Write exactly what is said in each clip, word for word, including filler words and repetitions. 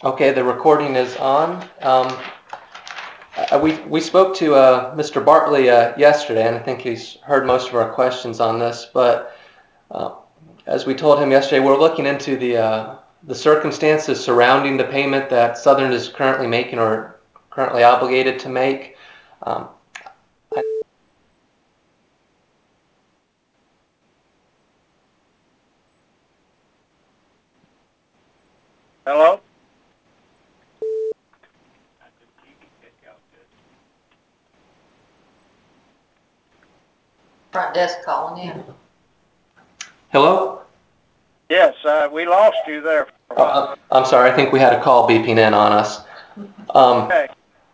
Okay, the recording is on. Um, uh, we, we spoke to uh, Mister Bartley uh, yesterday, and I think he's heard most of our questions on this. But uh, as we told him yesterday, we're looking into the uh, the circumstances surrounding the payment that Southern is currently making or currently obligated to make. Um, Hello? Front desk calling in. Hello? Yes, uh, we lost you there for a while. Uh, I'm sorry, I think we had a call beeping in on us. Um, Okay.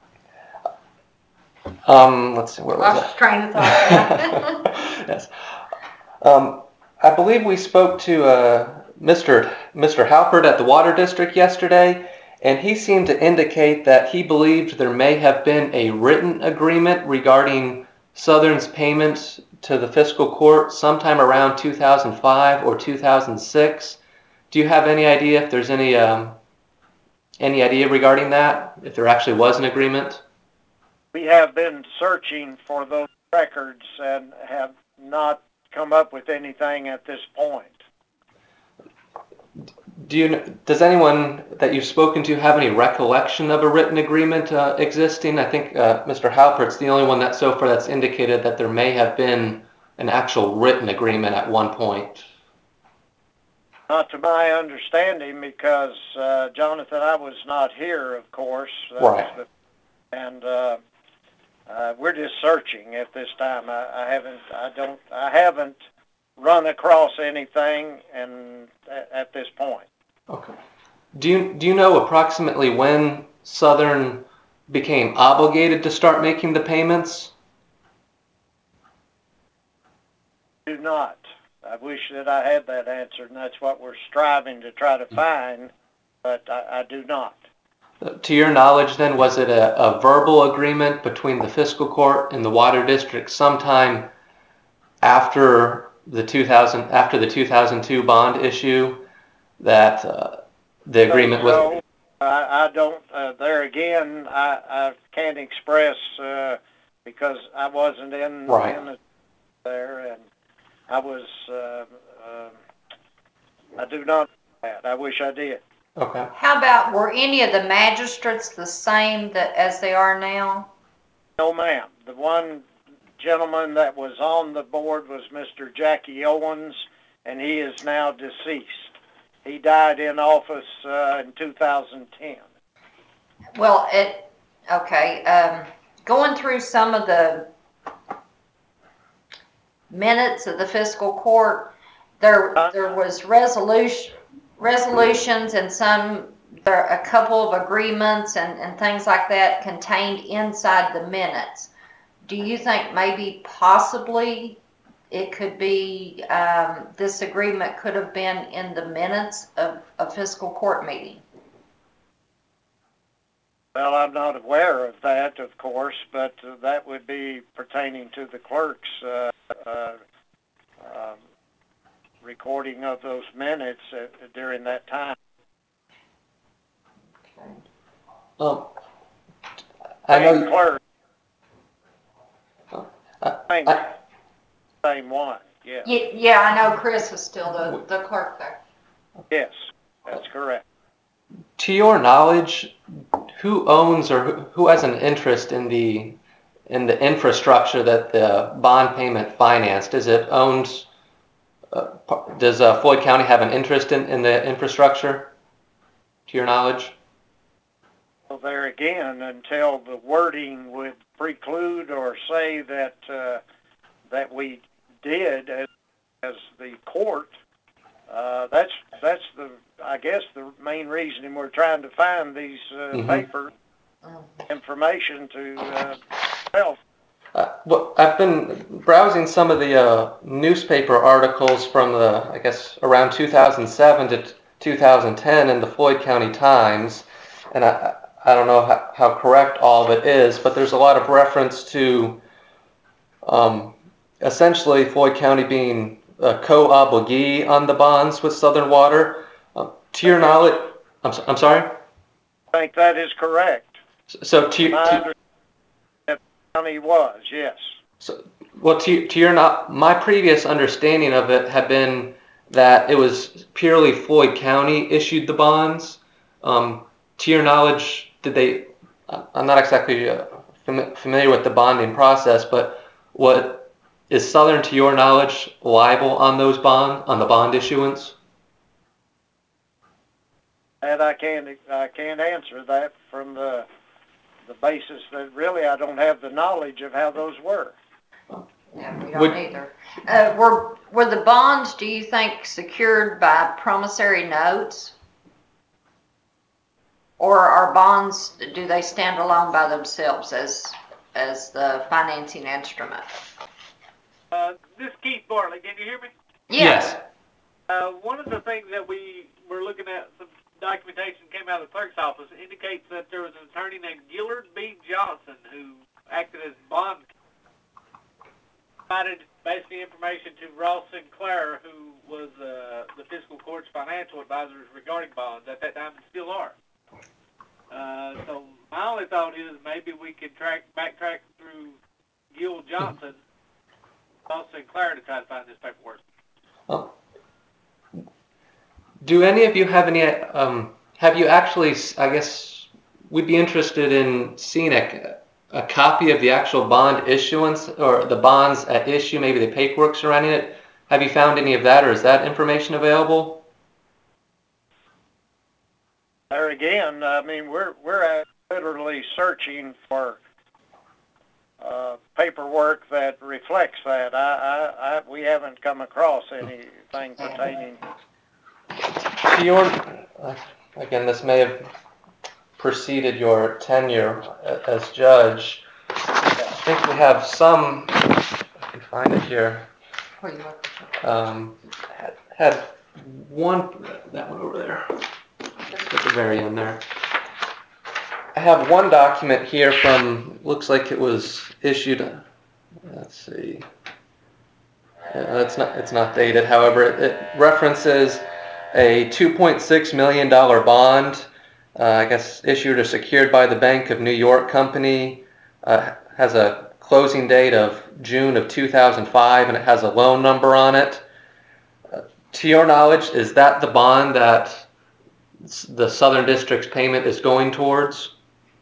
um, let's see, where was Lost it? train of thought. Yes. Um, I believe we spoke to uh, Mister Mister Halpert at the Water District yesterday, and he seemed to indicate that he believed there may have been a written agreement regarding Southern's payments to the fiscal court sometime around two thousand five or two thousand six. Do you have any idea if there's any um, any idea regarding that? If there actually was an agreement? We have been searching for those records and have not come up with anything at this point. Do you, does anyone that you've spoken to have any recollection of a written agreement uh, existing? I think uh, Mister Halpert's the only one that so far that's indicated that there may have been an actual written agreement at one point. Not to my understanding, because uh, Jonathan, I was not here, of course. That Right. was the, and uh, uh, we're just searching at this time. I, I haven't, I don't, I haven't run across anything, and at, at this point. Okay. Do you do you know approximately when Southern became obligated to start making the payments? Do not. I wish that I had that answer, and that's what we're striving to try to find, but I, I do not. To your knowledge, then, was it a, a verbal agreement between the fiscal court and the water district sometime after the two thousand after the two thousand two bond issue that uh, the agreement was? So I, I don't. Uh, there again, I, I can't express uh, because I wasn't in Right. in the, there, and I was. Uh, uh, I do not know that. I wish I did. Okay. How about, were any of the magistrates the same that as they are now? No, ma'am. The one gentleman that was on the board was Mister Jackie Owens, and he is now deceased. He died in office uh, in two thousand ten. Well, it, okay, um, going through some of the minutes of the fiscal court, there Huh? there was resolution resolutions and some there a couple of agreements and, and things like that contained inside the minutes. Do you think maybe possibly it could be um, this agreement could have been in the minutes of a fiscal court meeting? Well, I'm not aware of that, of course, but uh, that would be pertaining to the clerk's uh, uh, um, recording of those minutes uh, during that time. Um, I Same know. clerk, Uh, same, I, same one, yes. Yeah, yeah, I know Chris is still the, the clerk there. Yes, that's correct. to your knowledge, who owns or who, who has an interest in the in the infrastructure that the bond payment financed? Is it owned? Uh, does uh, Floyd County have an interest in, in the infrastructure? To your knowledge? So there again, until the wording would preclude or say that uh, that we did as, as the court, uh, that's that's the I guess the main reason we're trying to find these uh, Mm-hmm. papers, information to uh, help. Uh, well, I've been browsing some of the uh, newspaper articles from the, I guess, around two thousand seven to two thousand ten in the Floyd County Times, and I, I don't know how, how correct all of it is, but there's a lot of reference to um, essentially Floyd County being a co-obligee on the bonds with Southern Water. Um, to your knowledge, I'm, so, I'm sorry? I think that is correct. So to, My to understanding that the county was, yes. so, well, to, to your not, my previous understanding of it had been that it was purely Floyd County issued the bonds. Um, to your knowledge, did they? I'm not exactly uh, fam- familiar with the bonding process, but what is Southern, to your knowledge, liable on those bond on the bond issuance? And I can't, I can't answer that from the, the basis that really I don't have the knowledge of how those were. Yeah, we don't Would- either. Uh, were, were the bonds, do you think, secured by promissory notes? Or are bonds, do they stand alone by themselves as, as the financing instrument? Uh, this is Keith Bartlett. Can you hear me? Yes. Uh, one of the things that we were looking at, some documentation came out of the clerk's office, indicates that there was an attorney named Gillard B. Johnson who acted as bond, provided basically information to Ross Sinclair, who was uh, the fiscal court's financial advisors regarding bonds at that time and still are. Uh, so my only thought is maybe we could track backtrack through Gil Johnson, Ross Sinclair to try to find this paperwork. Oh. Do any of you have any, um, have you actually, I guess, we'd be interested in seeing a, a copy of the actual bond issuance or the bonds at issue, maybe the paperwork surrounding it. Have you found any of that, or is that information available? There again, I mean, we're, we're literally searching for uh, paperwork that reflects that. I, I, I, we haven't come across anything pertaining. To your, uh, again, this may have preceded your tenure as judge. I think we have some, if I can find it here. Where you look? Um, had, had one, that one over there, at the very end there. I have one document here from, looks like it was issued, let's see, yeah, it's not, it's not dated, however, it, it references a two point six million dollars bond, uh, I guess issued or secured by the Bank of New York Company, uh, has a closing date of June of two thousand five, and it has a loan number on it. Uh, to your knowledge, is that the bond that the Southern District's payment is going towards?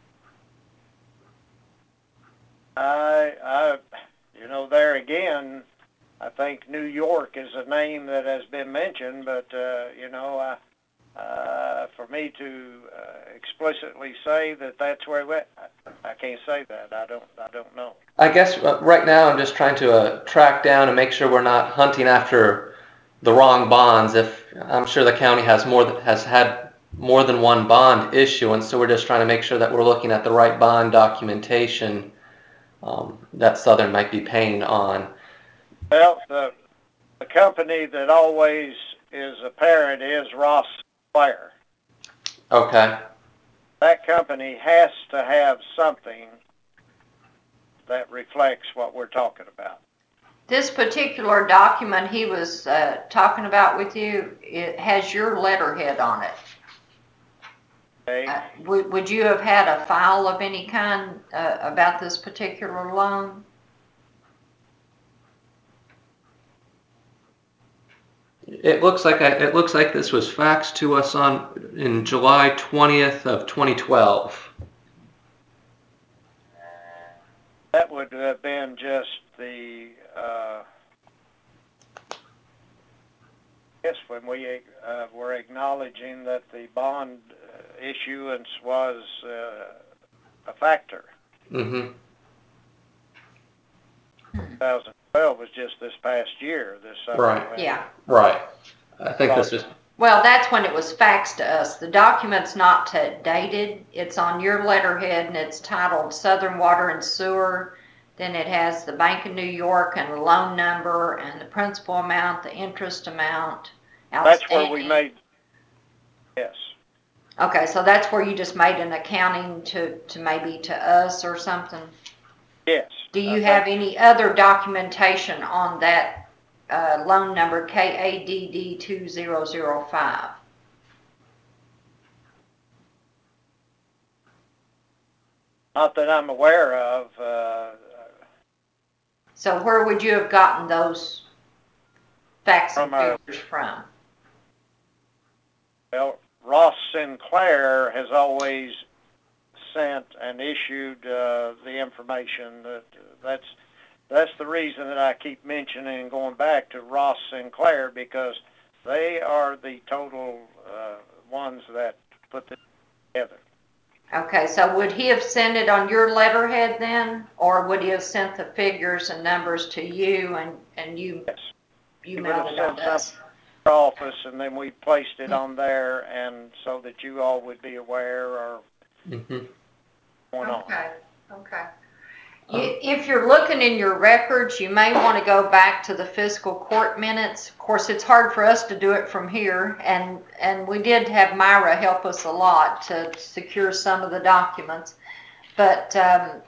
I, I, you know, there again, I think New York is a name that has been mentioned, but, uh, you know, I, uh, for me to uh, explicitly say that that's where it went, I, I can't say that. I don't, I don't know. I guess uh, right now I'm just trying to uh, track down and make sure we're not hunting after the wrong bonds. If I'm sure the county has more that has had more than one bond issuance, so we're just trying to make sure that we're looking at the right bond documentation um, that Southern might be paying on. Well, the, the company that always is apparent is Ross Sinclair. Okay. That company has to have something that reflects what we're talking about. This particular document he was uh, talking about with you, it has your letterhead on it. Okay? Uh, would, would you have had a file of any kind uh, about this particular loan? It looks like I, it looks like this was faxed to us on in July twentieth of twenty twelve. That would have been just the, uh, yes, when we uh, were acknowledging that the bond uh, issuance was uh, a factor. Mm-hmm. twenty twelve was just this past year, this summer. Right. when- Yeah. Right. I think this is. Well, that's when it was faxed to us. The document's not t- dated. It's on your letterhead and it's titled Southern Water and Sewer. Then it has the Bank of New York and the loan number and the principal amount, the interest amount. That's where we made, yes. Okay, so that's where you just made an accounting to, to maybe to us or something? Yes. Do you I have think- any other documentation on that uh, loan number K A D D two zero zero five? Not that I'm aware of. Uh, So where would you have gotten those facts and From our- figures from? well, Ross Sinclair has always sent and issued uh, the information. That that's that's the reason that I keep mentioning and going back to Ross Sinclair, because they are the total uh, ones that put this together. Okay, so would he have sent it on your letterhead then? Or would he have sent the figures and numbers to you and, and you, Yes. you He would have mailed it on sent to us? our office, and then we placed it on there, and so that you all would be aware or Mm-hmm. going on. Okay, okay. You, if you're looking in your records, you may want to go back to the fiscal court minutes. Of course, it's hard for us to do it from here, and, and we did have Myra help us a lot to secure some of the documents. But um,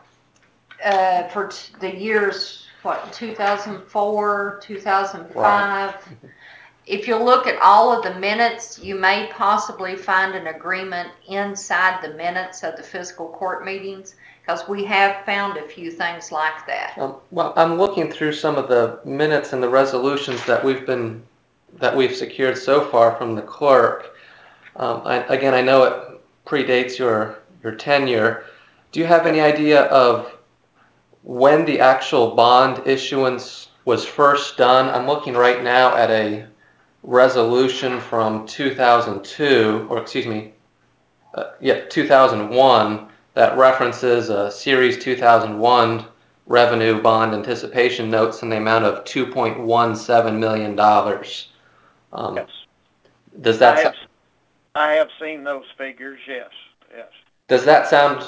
uh, for t- the years, what, two thousand four, two thousand five, Right. if you look at all of the minutes, you may possibly find an agreement inside the minutes of the fiscal court meetings, because we have found a few things like that. Um, well, I'm looking through some of the minutes and the resolutions that we've been that we've secured so far from the clerk. Um, I, again, I know it predates your your tenure. Do you have any idea of when the actual bond issuance was first done? I'm looking right now at a resolution from two thousand two, or excuse me, uh, yeah, two thousand one, that references a Series two thousand one revenue bond anticipation notes in the amount of two point one seven million dollars. Um, Yes. does that I have, so- I have seen those figures, yes, yes. does that sound,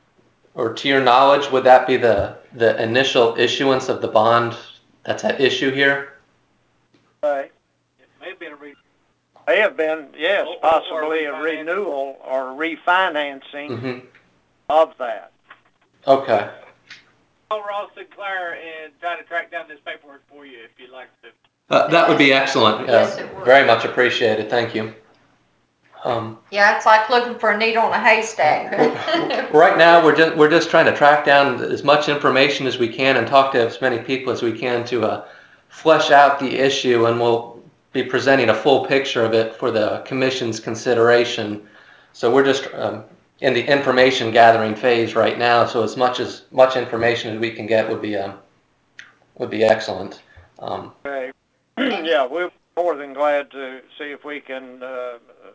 or to your knowledge, would that be the the initial issuance of the bond that's at issue here? Right. It may have been a re- May have been, yes, Or- or possibly a refinance. renewal or refinancing Mm-hmm. of that. Okay. call Ross Sinclair and try to track down this paperwork for you if you'd like to. Uh, that would be excellent. Yes, Uh, it would. very much appreciated. Thank you. Um, Yeah, it's like looking for a needle in a haystack. Right now, we're just we're just trying to track down as much information as we can and talk to as many people as we can to uh, flesh out the issue, and we'll be presenting a full picture of it for the commission's consideration. So we're just um, in the information gathering phase right now. So as much as much information as we can get would be um, would be excellent. Um, Okay. Yeah, we're more than glad to see if we can uh,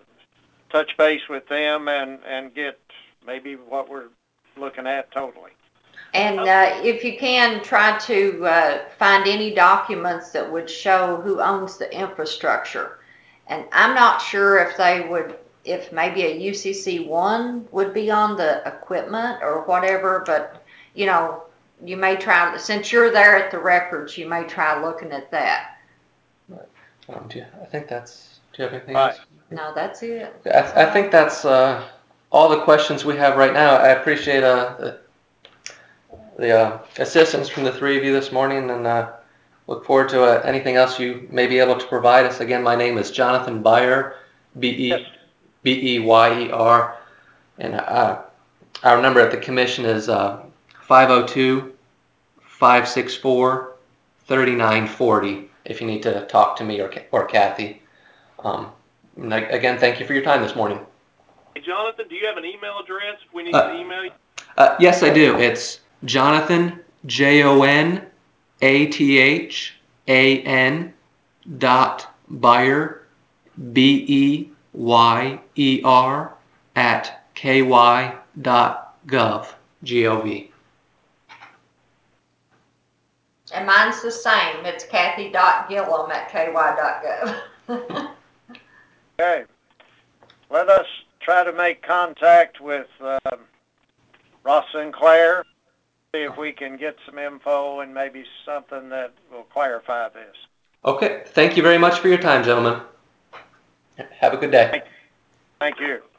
touch base with them and, and get maybe what we're looking at totally. And uh, if you can, try to uh, find any documents that would show who owns the infrastructure. And I'm not sure if they would, if maybe a U C C one would be on the equipment or whatever, but, you know, you may try, since you're there at the records, you may try looking at that. um, do you, I think that's. Do you have anything Right. else? No, that's it. I, I think that's uh, all the questions we have right now. I appreciate uh, the, the uh, assistance from the three of you this morning, and uh, look forward to uh, anything else you may be able to provide us. Again, my name is Jonathan Byer, B Yes. E B E Y E R, and uh, our number at the commission is uh, five oh two, five six four, three nine four oh if you need to talk to me or, or Kathy. Um, and I- again, thank you for your time this morning. Hey, Jonathan, do you have an email address if we need Uh, to email you? Uh, yes, I do. It's Jonathan, J O N A T H A N dot Byer, B E Y E R, at K Y dot gov, G O V. And mine's the same. It's Kathy.Gillum at K Y dot gov. Okay. Let us try to make contact with uh, Ross Sinclair, see if we can get some info and maybe something that will clarify this. Okay, thank you very much for your time, gentlemen. Have a good day. Thank you.